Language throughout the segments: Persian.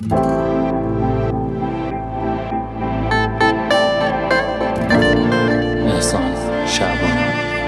احسان شعبان.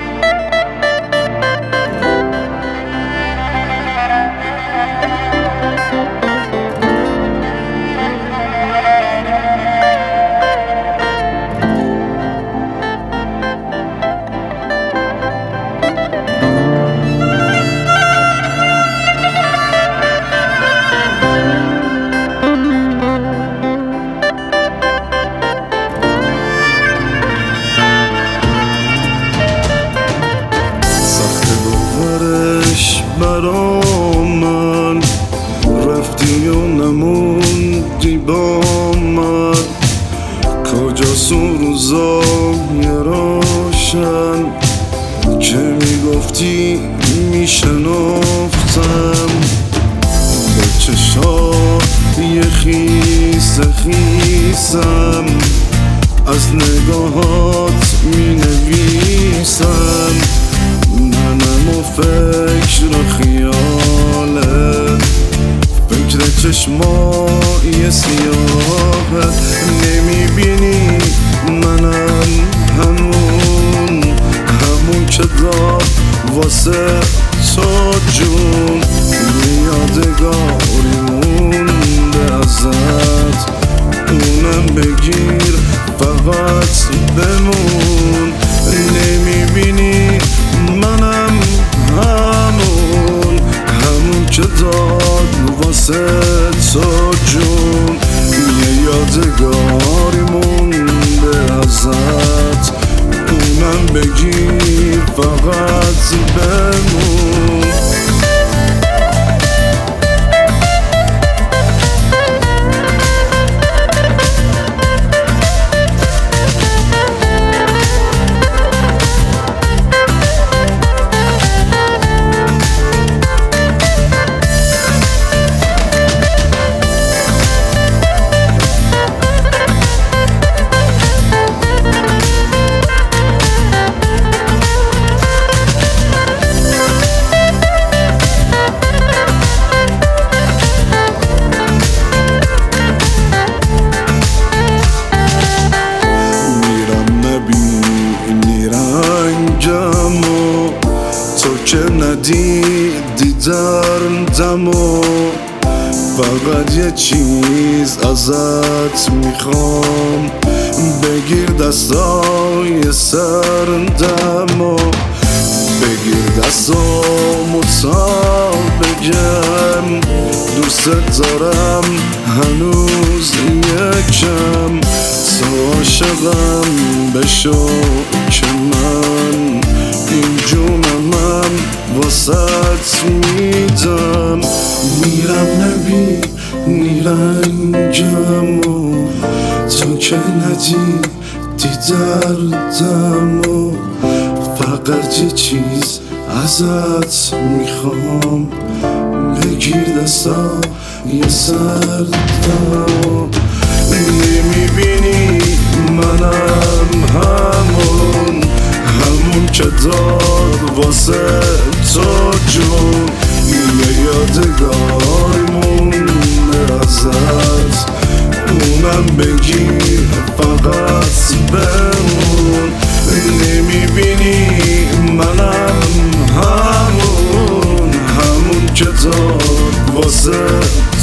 برا من رفتی و نموندی با من، کجاست اون روزای روشن که میگفتی میشنفتم؟ به چشای خیس خیسم از نگاهات مینویسم، منم و فکر و خیاله، فکر چشمای سیاهه. نمیبینی منم همون که داد واسه تو جون، یادگاری مونده ازت، اونم بگیر فقط بمون. نمیبینی منم همون که داد واسه تو جون، یه یادگاری مونده ازت، اونم بگیر فقط بمون. تو که ندیدی دردمو، فقط یه چیز ازت میخوام، بگیر دستای سردمو، بگیر دستامو تا بگم دوست دارم هنوز یکم، تو عاشقم بشو که من این جونمم واسط میدم. میرم نبینی رنگمو، تو که ندیدی دردمو، فقط یه چیز ازت میخوام، بگیر دستای سردمو. نمیبینی منم همون که داد واسه تو جون، یه یادگاری مونده ازت، اونم بگیر فقط بمون. نمیبینی منم همون که داد واسه